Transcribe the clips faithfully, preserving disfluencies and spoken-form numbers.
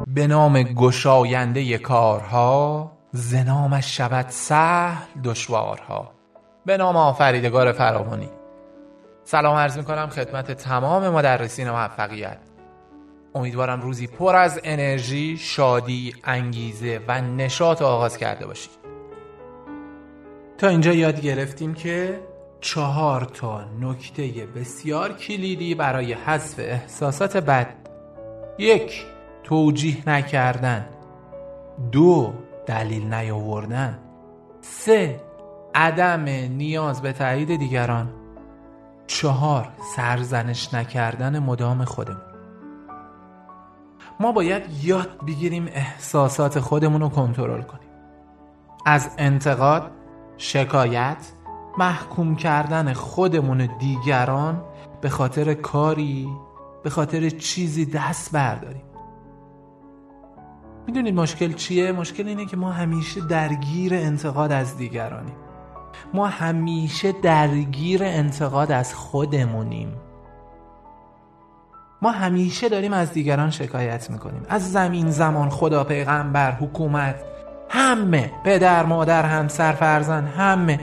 به نام گشاینده کارها، ز نامش شود سهل دشوارها. به نام آفریدگار فراوانی. سلام عرض میکنم خدمت تمام مدرسین موفقیت. امیدوارم روزی پر از انرژی، شادی، انگیزه و نشاط آغاز کرده باشید. تا اینجا یاد گرفتیم که چهار تا نکته بسیار کلیدی برای حذف احساسات بد: یک، توجیه نکردن. دو، دلیل نیاوردن. سه، عدم نیاز به تایید دیگران. چهار، سرزنش نکردن مدام خودمون. ما باید یاد بگیریم احساسات خودمون رو کنترل کنیم. از انتقاد، شکایت، محکوم کردن خودمون و دیگران به خاطر کاری، به خاطر چیزی دست برداریم. میدونید مشکل چیه؟ مشکل اینه که ما همیشه درگیر انتقاد از دیگرانیم. ما همیشه درگیر انتقاد از خودمونیم. ما همیشه داریم از دیگران شکایت میکنیم. از زمین، زمان، خدا، پیغمبر، حکومت، همه، پدر، مادر، همسر، فرزند، همه.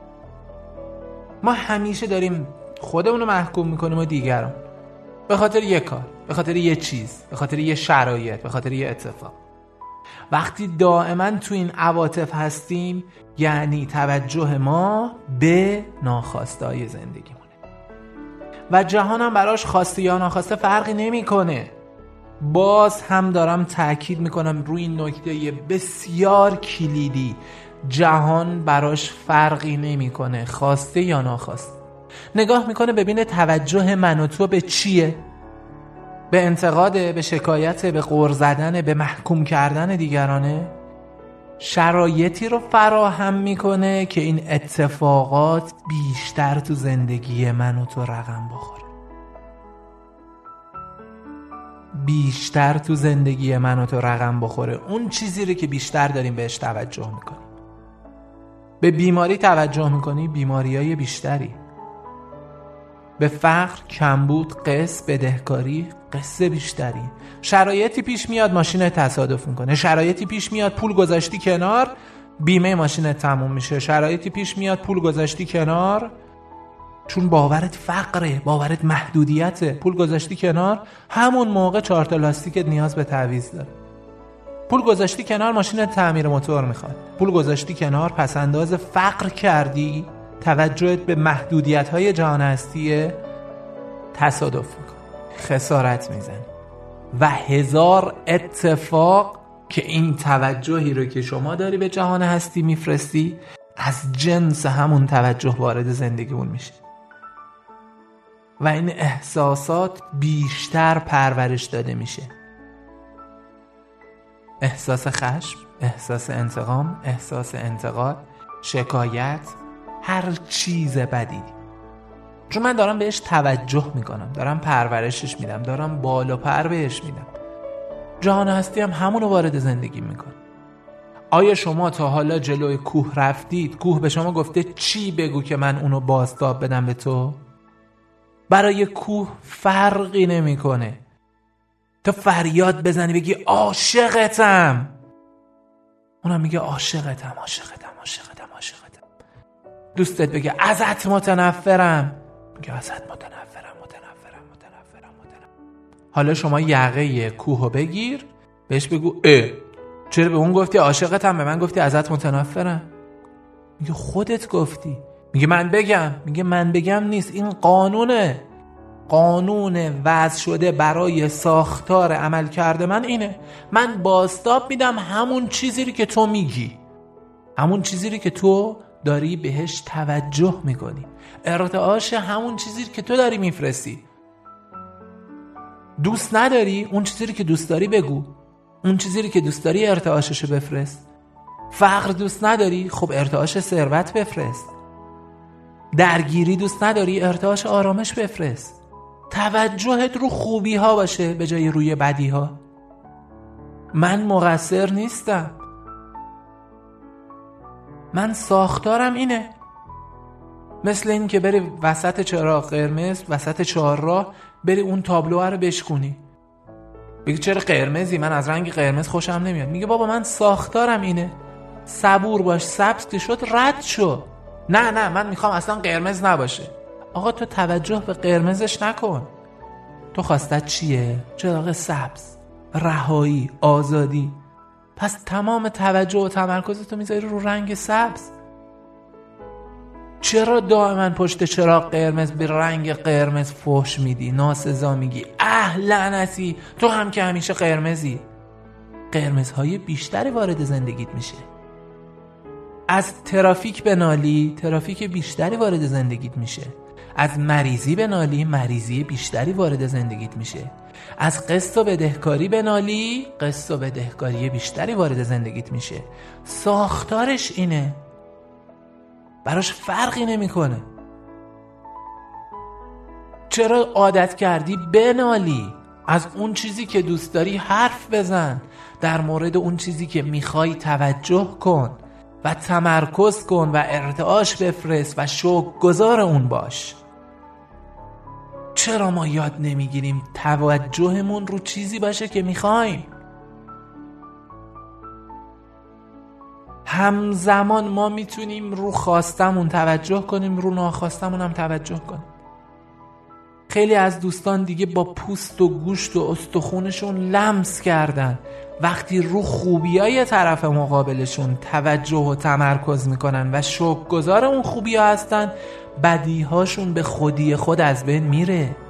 ما همیشه داریم خودمون رو محکوم میکنیم و دیگران، به خاطر یه کار، به خاطر یه چیز، به خاطر یه شرایط، به خاطر یه اتفاق. وقتی دائما تو این عواطف هستیم، یعنی توجه ما به ناخواسته‌های زندگیمونه و جهان هم براش خواسته یا ناخواسته فرقی نمیکنه. باز هم دارم تأکید میکنم روی این نکته بسیار کلیدی: جهان براش فرقی نمیکنه، خواسته یا ناخواسته. نگاه میکنه ببینه توجه من و تو به چیه؟ به انتقاده، به شکایت، به غر زدن، به محکوم کردن دیگرانه. شرایطی رو فراهم میکنه که این اتفاقات بیشتر تو زندگی من و تو رقم بخوره. بیشتر تو زندگی من و تو رقم بخوره. اون چیزی رو که بیشتر داریم بهش توجه میکنیم. به بیماری توجه میکنی، بیماریای بیشتری. به فقر، کمبود، قصد، بدهکاری، قصه بیشتری. شرایطی پیش میاد ماشین تصادف میکنه. شرایطی پیش میاد پول گذاشتی کنار، بیمه ماشین تموم میشه. شرایطی پیش میاد پول گذاشتی کنار چون باورت فقره، باورت محدودیته، پول گذاشتی کنار، همون موقع چهار تا لاستیکت نیاز به تعویض داره. پول گذاشتی کنار، ماشین تعمیر موتور میخواد. پول گذاشتی کنار، پس انداز فقر کردی، توجهت به محدودیت‌های جهان هستیه، تصادف میکنی، خسارت میزنی و هزار اتفاق که این توجهی رو که شما داری به جهان هستی میفرستی، از جنس همون توجه وارد زندگیمون میشه و این احساسات بیشتر پرورش داده میشه. احساس خشم، احساس انتقام، احساس انتقاد، شکایت، هر چیز بدی. چون من دارم بهش توجه میکنم، دارم پرورشش میدم، دارم بالا پر بهش میدم. جهان هستی هم همونو وارد زندگی میکنه. آیا شما تا حالا جلوی کوه رفتید، کوه به شما گفته چی بگو که من اونو بازتاب بدم به تو؟ برای کوه فرقی نمیکنه. تو فریاد بزنی بگی عاشقتم، اونم میگه عاشقتم، عاشقتم، عاشقتم، عاشقتم. دوستت بگه ازت متنفرم، میگه ازت متنفرم، متنفرم، متنفرم، متنفرم. حالا شما یقه کوهو بگیر، بهش بگو اه چرا به اون گفتی عاشقتم، به من گفتی ازت متنفرم؟ میگه خودت گفتی. میگه من بگم، میگه من بگم نیست، این قانونه، قانون وضع شده برای ساختار عمل کرده من اینه. من بازتاب میدم همون چیزی رو که تو میگی، همون چیزی رو که تو داری بهش توجه میکنی، ارتعاش همون چیزی که تو داری میفرستی. دوست نداری؟ اون چیزی که دوست داری بگو، اون چیزی که دوست داری ارتعاششو بفرست. فقر دوست نداری؟ خب ارتعاش ثروت بفرست. درگیری دوست نداری؟ ارتعاش آرامش بفرست. توجهت رو خوبی ها باشه به جای روی بدی ها. من مقصر نیستم، من ساختارم اینه. مثل این که بری وسط چراغ قرمز، وسط چهارراه، بری اون تابلوها رو بشکونی، بگی چرا قرمزی؟ من از رنگ قرمز خوشم نمیاد. میگه بابا من ساختارم اینه، صبور باش، سبز که شد رد شو. نه نه من میخوام اصلا قرمز نباشه. آقا تو توجه به قرمزش نکن، تو خواستت چیه؟ چراغ سبز، رهایی، آزادی. پس تمام توجه و تمرکزتو میذاری رو رنگ سبز. چرا دائما پشت چراغ قرمز به رنگ قرمز فحش میدی، ناسزا میگی؟ اه لعنتی، تو هم که همیشه قرمزی. قرمزهای بیشتری وارد زندگیت میشه. از ترافیک بنالی، ترافیک بیشتری وارد زندگیت میشه. از مریضی بنالی، مریضی بیشتری وارد زندگیت میشه. از قسط و بدهکاری بنالی، قسط و بدهکاری بیشتری وارد زندگیت میشه. ساختارش اینه، براش فرقی نمیکنه. چرا عادت کردی بنالی؟ از اون چیزی که دوست داری حرف بزن، در مورد اون چیزی که میخوای توجه کن و تمرکز کن و ارتعاش بفرست و شوق‌گزار اون باش. چرا ما یاد نمیگیریم توجهمون رو چیزی باشه که میخوایم؟ همزمان ما میتونیم رو خواستمون توجه کنیم، رو ناخواستمون هم توجه کنیم. خیلی از دوستان دیگه با پوست و گوشت و استخونشون لمس کردن، وقتی رو خوبیای طرف مقابلشون توجه و تمرکز میکنن و شکرگزار اون خوبیا هستن، بدیهاشون به خودی خود از بین میره.